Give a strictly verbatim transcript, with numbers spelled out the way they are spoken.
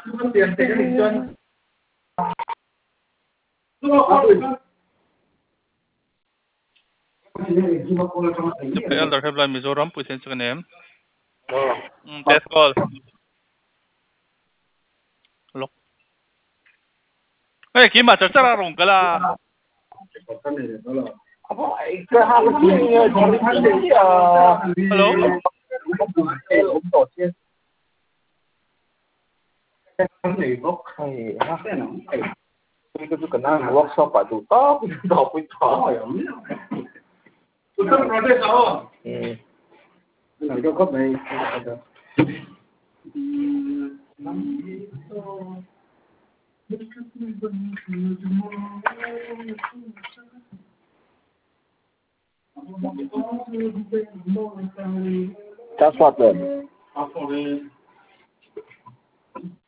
tiền tiền cái định dân Elder Helpline Mizoram, present your name. Mm, test call. Look. Hey, Kima, chachara rong kala. Hello. Cái cái năng workshop ở tụ to đọc với thỏ tụ to nói thế sao ừ này cho cấp này That's what then.